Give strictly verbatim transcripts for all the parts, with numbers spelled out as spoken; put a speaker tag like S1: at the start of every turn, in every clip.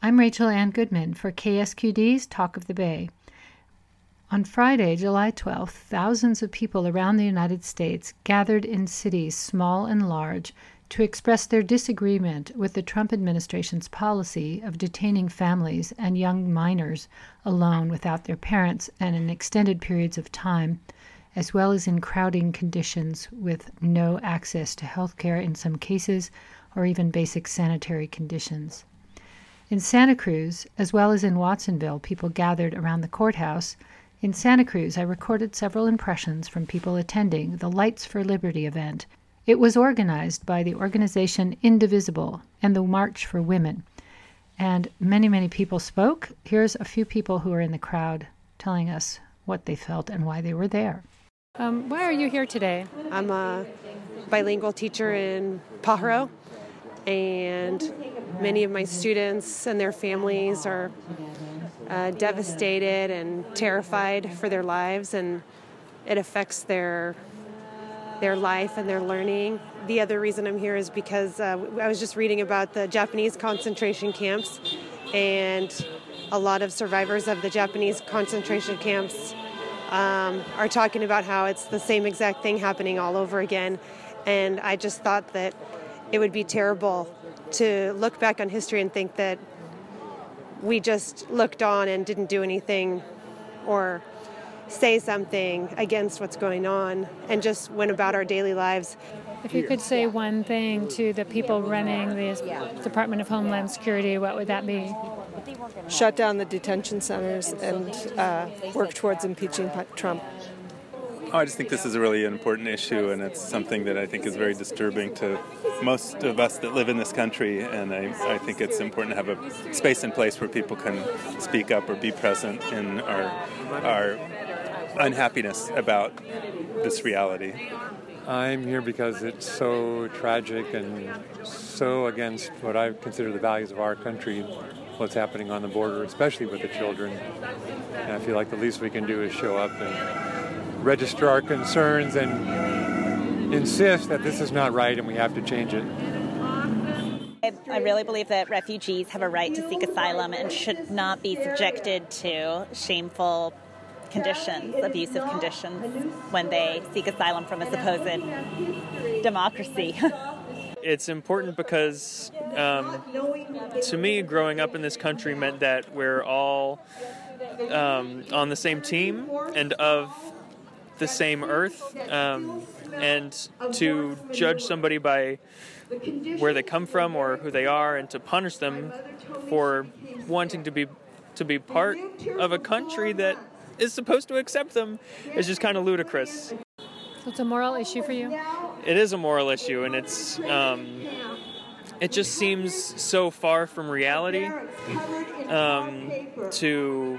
S1: I'm Rachel Ann Goodman for K S Q D's Talk of the Bay. On Friday, July twelfth, thousands of people around the United States gathered in cities small and large to express their disagreement with the Trump administration's policy of detaining families and young minors alone without their parents and in extended periods of time, as well as in crowding conditions with no access to health care in some cases or even basic sanitary conditions. In Santa Cruz, as well as in Watsonville, people gathered around the courthouse. In Santa Cruz, I recorded several impressions from people attending the Lights for Liberty event. It was organized by the organization Indivisible and the March for Women. And many, many people spoke. Here's a few people who are in the crowd telling us what they felt and why they were there. Um, why are you here today?
S2: I'm a bilingual teacher in Pajaro, and many of my students and their families are uh, devastated and terrified for their lives, and it affects their their life and their learning. The other reason I'm here is because uh, I was just reading about the Japanese concentration camps, and a lot of survivors of the Japanese concentration camps um, are talking about how it's the same exact thing happening all over again. And I just thought that it would be terrible to look back on history and think that we just looked on and didn't do anything or say something against what's going on and just went about our daily lives.
S3: If you could say one thing to the people running the Department of Homeland Security, what would that be?
S4: Shut down the detention centers and uh, work towards impeaching Trump.
S5: Oh, I just think this is a really important issue, and it's something that I think is very disturbing to most of us that live in this country, and I, I think it's important to have a space and place where people can speak up or be present in our our unhappiness about this reality.
S6: I'm here because it's so tragic and so against what I consider the values of our country, what's happening on the border, especially with the children. And I feel like the least we can do is show up and register our concerns and insist that this is not right and we have to change it.
S7: I really believe that refugees have a right to seek asylum and should not be subjected to shameful conditions, abusive conditions, when they seek asylum from a supposed democracy.
S8: It's important because, um, to me, growing up in this country meant that we're all um, on the same team and of the same earth, um, and to judge somebody by where they come from or who they are, and to punish them for wanting to be to be part of a country that is supposed to accept them is just kind of ludicrous.
S3: So it's a moral issue for you?
S8: It is a moral issue, and it's um, it just seems so far from reality um, to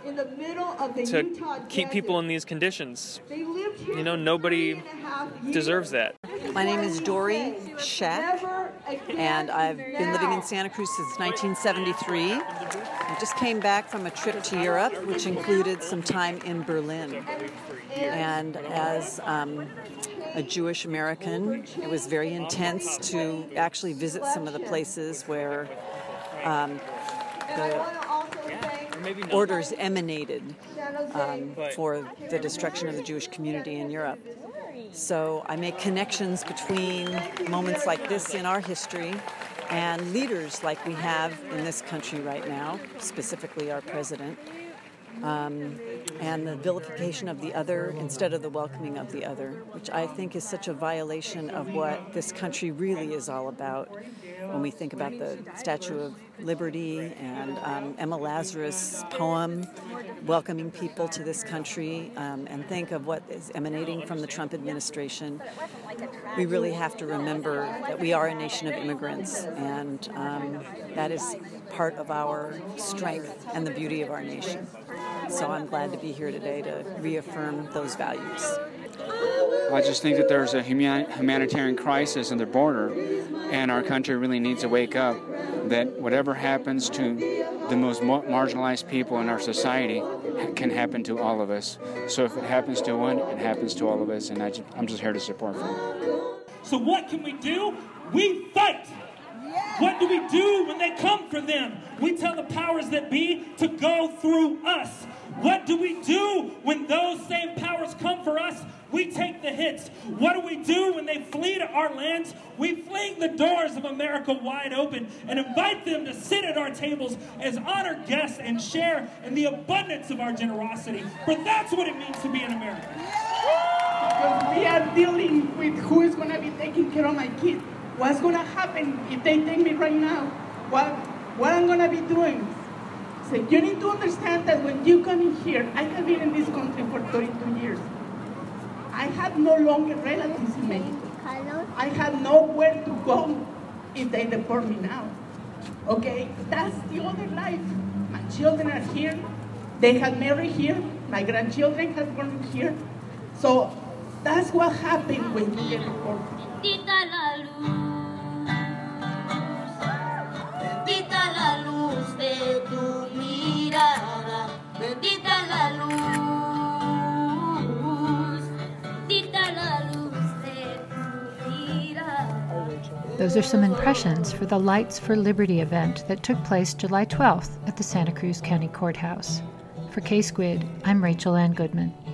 S8: to keep people in these conditions. You know, nobody deserves that.
S9: My name is Dory Shack, and I've been living in Santa Cruz since nineteen seventy-three. I just came back from a trip to Europe, which included some time in Berlin. And as um, a Jewish American, it was very intense to actually visit some of the places where um, the orders emanated um, for the destruction of the Jewish community in Europe. So I make connections between moments like this in our history and leaders like we have in this country right now, specifically our president, um, and the vilification of the other instead of the welcoming of the other, which I think is such a violation of what this country really is all about. When we think about the Statue of Liberty and um, Emma Lazarus' poem welcoming people to this country, um, and think of what is emanating from the Trump administration, we really have to remember that we are a nation of immigrants, and um, that is part of our strength and the beauty of our nation. So I'm glad to be here today to reaffirm those values.
S10: I just think that there's a humanitarian crisis in the border, and our country really needs to wake up that whatever happens to the most marginalized people in our society can happen to all of us. So if it happens to one, it happens to all of us, and I just, I'm just here to support them.
S11: So what can we do? We fight! What do we do when they come for them. We tell the powers that be to go through us. What do we do when those same powers come for us? We take the hits. What do we do when they flee to our lands? We fling the doors of America wide open and invite them to sit at our tables as honored guests and share in the abundance of our generosity. For that's what it means to be an American.
S12: Because we are dealing with who is going to be taking care of my kids. What's going to happen if they take me right now? What, what I'm going to be doing? So you need to understand that when you come in here, I have been in this country for thirty-two years. I have no longer relatives in Mexico. I have nowhere to go if they deport me now. Okay? That's the other life. My children are here. They have married here. My grandchildren have grown here. So that's what happened when you get deported.
S13: Bendita la luz, bendita la luz de tu mirada, bendita la luz, bendita la luz de tu mirada.
S1: Those are some impressions for the Lights for Liberty event that took place July twelfth at the Santa Cruz County Courthouse. For K-Squid, I'm Rachel Ann Goodman.